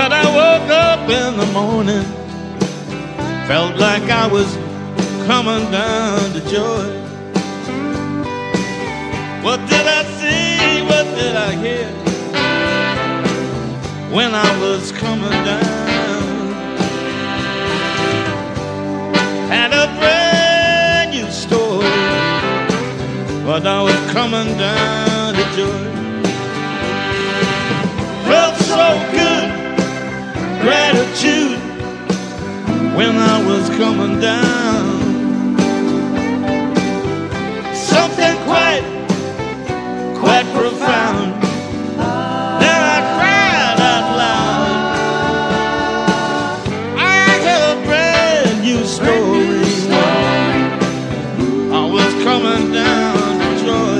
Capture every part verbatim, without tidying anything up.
But I woke up in the morning, felt like I was coming down to joy. What did I see? What did I hear when I was coming down? Had a brand new story, but I was coming down to joy. Felt so good, gratitude when I was coming down. Something quite, quite profound. Then I cried out loud. I had a brand new story. I was coming down to joy.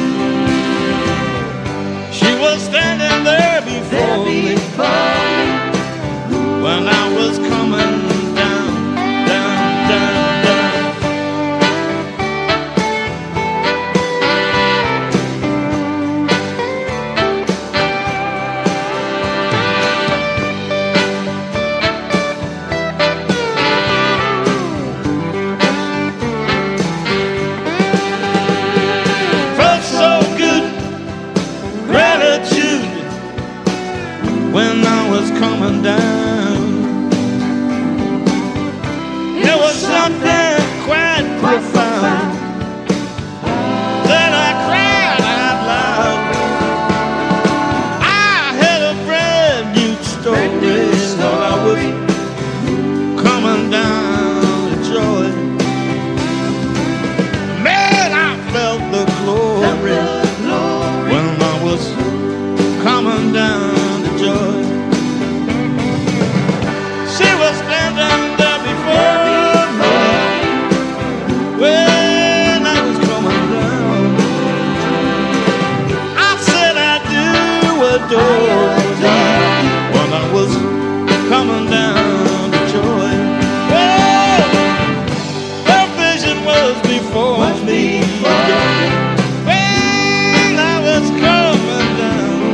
She was standing there before me when I was coming down, down, down, down. Felt so good, gratitude when I was coming down. There was something quite profound. Then I cried out loud. I had a brand new story, so I was coming down to joy. Man, I felt the glory when I was coming down to joy. She was standing there before me when I was coming down. I said I do adore you when I was coming down to joy. Oh, her vision was before me when I was coming down.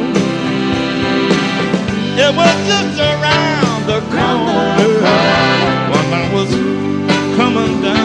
It was just around the corner when I was coming down.